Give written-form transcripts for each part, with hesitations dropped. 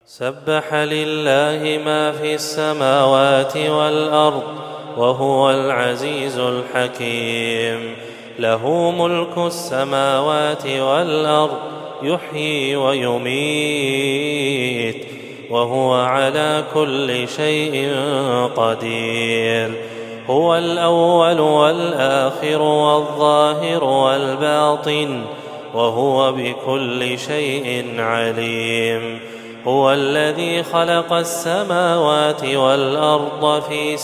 سبح لله ما في السماوات والأرض وهو العزيز الحكيم. له ملك السماوات والأرض يحيي ويميت وهو على كل شيء قدير. هو الأول والآخر والظاهر والباطن وهو بكل شيء عليم. هو الذي خلق السماوات والأرض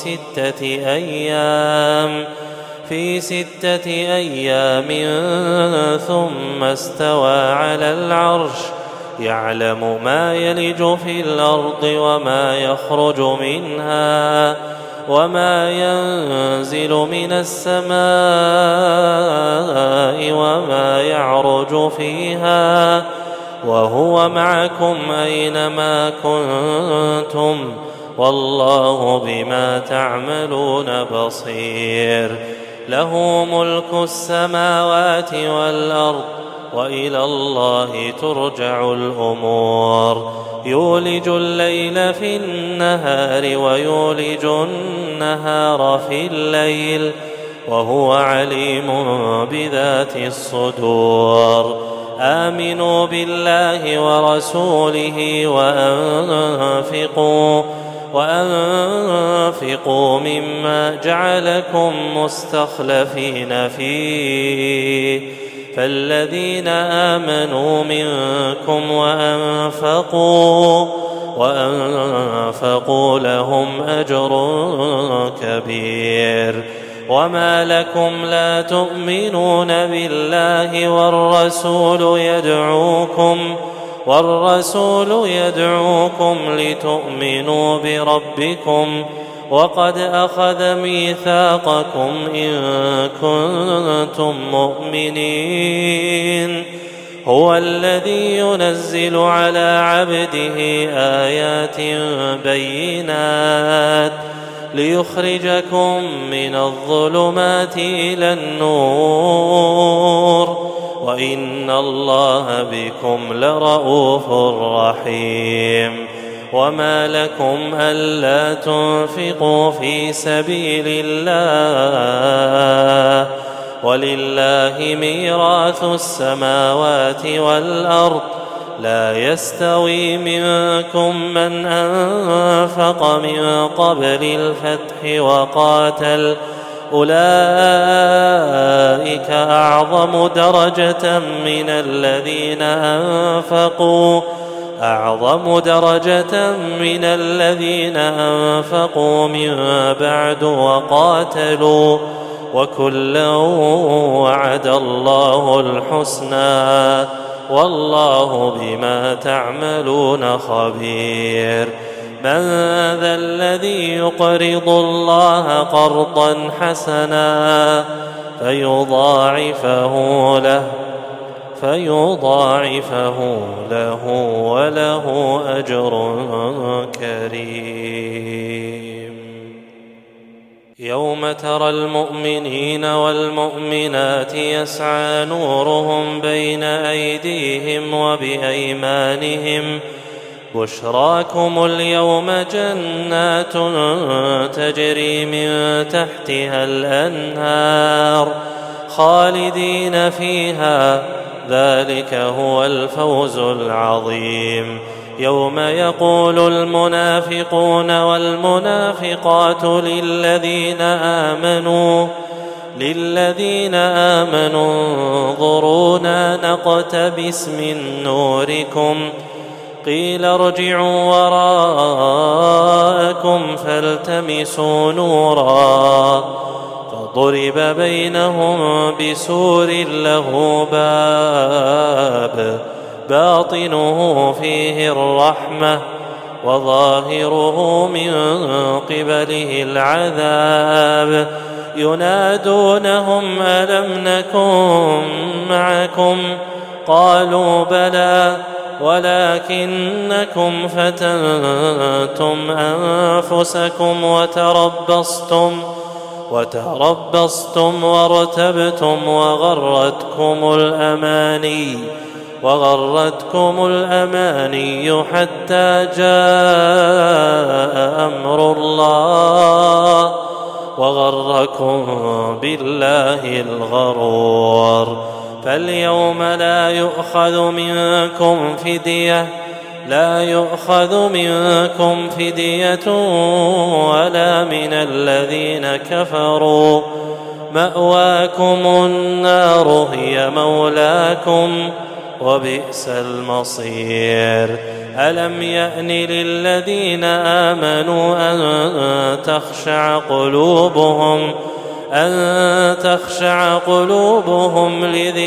في ستة أيام ثم استوى على العرش يعلم ما يلج في الأرض وما يخرج منها وما ينزل من السماء وما يعرج فيها وهو معكم أينما كنتم والله بما تعملون بصير. له ملك السماوات والأرض وإلى الله ترجع الأمور. يولج الليل في النهار ويولج النهار في الليل وهو عليم بذات الصدور. آمنوا بالله ورسوله وأنفقوا مما جعلكم مستخلفين فيه فالذين آمنوا منكم وأنفقوا لهم أجر كبير. وما لكم لا تؤمنون بالله والرسول يدعوكم لتؤمنوا بربكم وقد أخذ ميثاقكم إن كنتم مؤمنين. هو الذي ينزل على عبده آيات بينات ليخرجكم من الظلمات إلى النور وإن الله بكم لرؤوف رحيم. وما لكم ألا تنفقوا في سبيل الله ولله ميراث السماوات والأرض لا يستوي منكم من أنفق من قبل الفتح وقاتل أولئك أعظم درجة من الذين أنفقوا من بعد وقاتلوا وكلا وعد الله الحسنى والله بما تعملون خبير. من ذا الذي يقرض الله قرضا حسنا فيضاعفه له وله أجر كريم. يوم ترى المؤمنين والمؤمنات يسعى نورهم بين أيديهم وبأيمانهم بشراكم اليوم جنات تجري من تحتها الأنهار خالدين فيها ذلك هو الفوز العظيم. يوم يقول المنافقون والمنافقات للذين آمنوا انظرونا نقتبس من نوركم قيل ارجعوا وراءكم فالتمسوا نورا فضرب بينهم بسور له باب باطنه فيه الرحمة وظاهره من قبله العذاب. ينادونهم ألم نكن معكم قالوا بلى ولكنكم فتنتم أنفسكم وتربصتم وارتبتم وغرتكم الأماني وغرتكم الأماني حتى جاء أمر الله وغركم بالله الغرور. فاليوم لا يؤخذ منكم فدية ولا من الذين كفروا، مأواكم النار هي مولاكم وبئس المصير. ألم يأن للذين آمنوا أن تخشع قلوبهم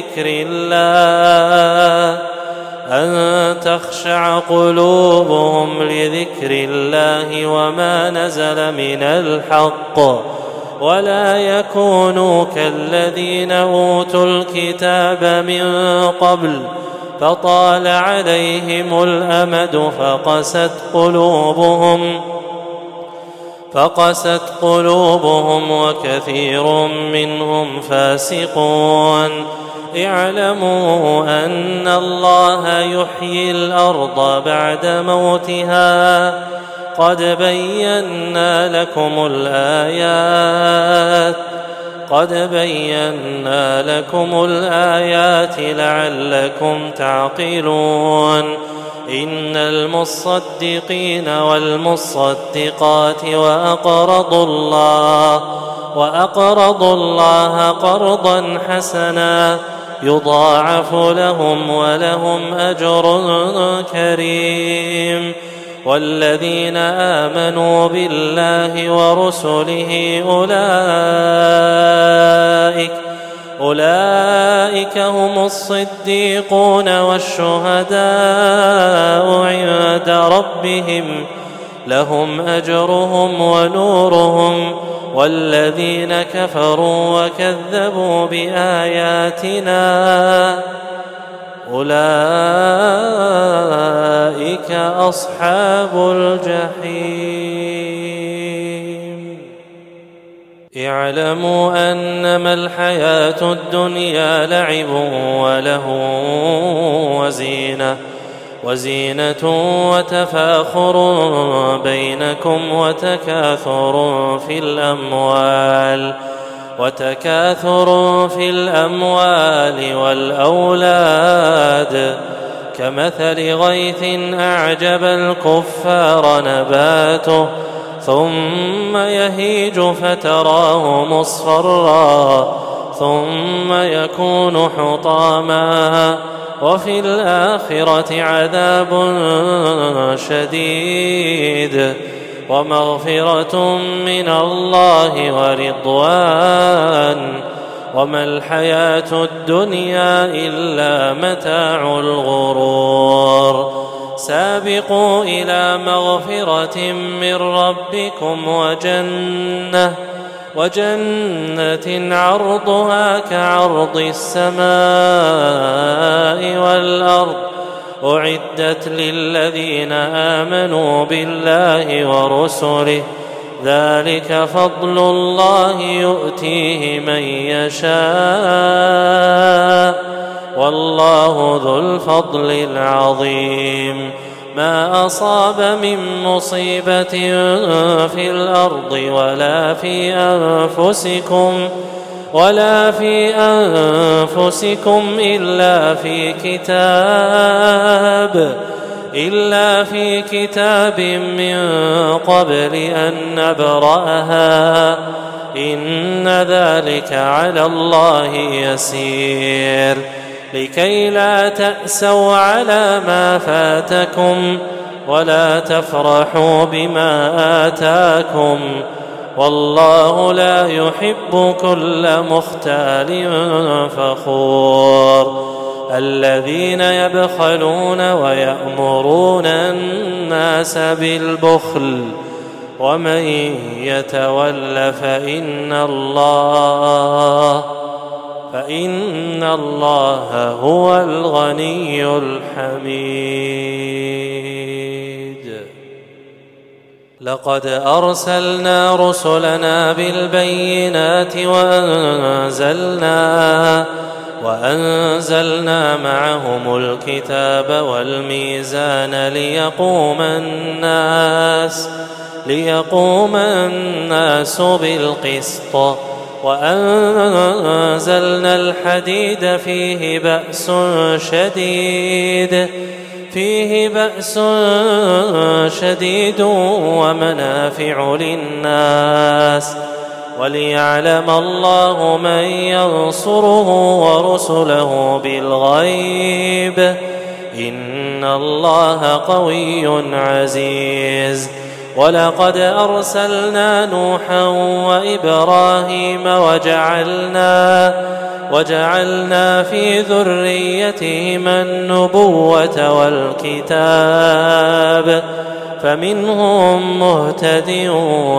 لذكر الله وما نزل من الحق، ولا يكونوا كالذين أوتوا الكتاب من قبل فطال عليهم الأمد فقست قلوبهم وكثير منهم فاسقون. اعلموا أن الله يحيي الأرض بعد موتها، قد بينا لكم الآيات لعلكم تعقلون. إن المصدقين والمصدقات وأقرضوا الله قرضا حسنا يضاعف لهم ولهم أجر كريم. والذين آمنوا بالله ورسله أولئك هم الصديقون والشهداء عند ربهم لهم أجرهم ونورهم. والذين كفروا وكذبوا بآياتنا أولئك أصحاب الجحيم. اعلموا أنما الحياة الدنيا لعب ولهو وزينة وتفاخر بينكم وتكاثر في الأموال والأولاد، كمثل غيث أعجب الكفار نباته ثم يهيج فتراه مصفرا ثم يكون حطاما، وفي الآخرة عذاب شديد ومغفرة من الله ورضوان، وما الحياة الدنيا إلا متاع الغرور. سابقوا إلى مغفرة من ربكم وجنة عرضها كعرض السماء والأرض أعدت للذين آمنوا بالله ورسله، ذلك فضل الله يؤتيه من يشاء والله ذو الفضل العظيم. ما أصاب من مصيبة في الأرض ولا في أنفسكم إلا في كتاب من قبل أن نبرأها، إن ذلك على الله يسير. لكي لا تأسوا على ما فاتكم ولا تفرحوا بما آتاكم، والله لا يحب كل مختال فخور. الذين يبخلون ويأمرون الناس بالبخل ومن يتول فإن الله هو الغني الحميد. لقد أرسلنا وأنزلنا معهم الكتاب والميزان ليقوم الناس بالقسط وأنزلنا الحديد فيه بأس شديد ومنافع للناس وليعلم الله من ينصره ورسله بالغيب إن الله قوي عزيز. ولقد أرسلنا نوحا وإبراهيم وجعلنا في ذريتهما النبوة والكتاب فمنهم مهتد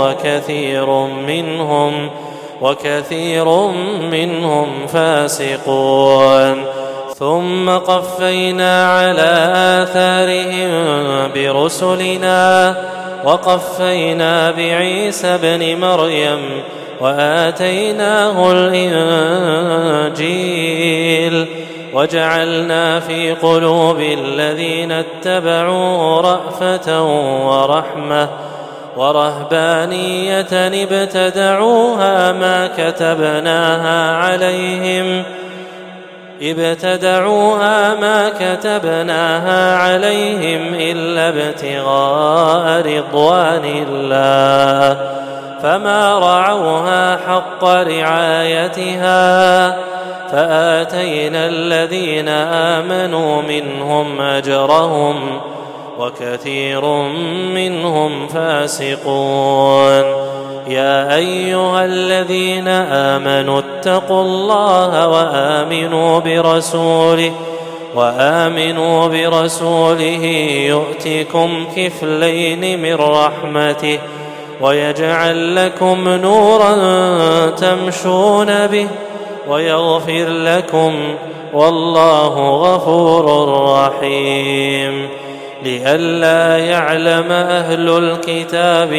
وكثير منهم فاسقون. ثم قفينا على آثارهم برسلنا وقفينا بعيسى ابن مريم وآتيناه الإنجيل وجعلنا في قلوب الذين اتبعوه رأفة ورحمة ورهبانية ابتدعوها ما كتبناها عليهم إلا ابتغاء رضوان الله فما رعوها حق رعايتها فآتينا الذين آمنوا منهم أجرهم وكثير منهم فاسقون. يا أيها الذين آمنوا اتقوا الله وآمنوا برسوله يؤتكم كفلين من رحمته ويجعل لكم نورا تمشون به ويغفر لكم والله غفور رحيم. لئلا يعلم أهل الكتاب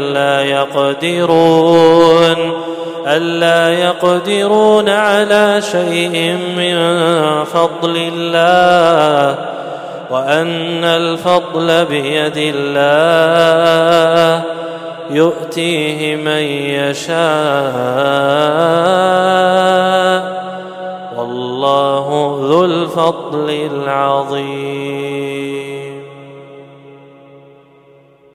ألا يقدرون على شيء من فضل الله وأن الفضل بيد الله يؤتيه من يشاء والله ذو الفضل العظيم.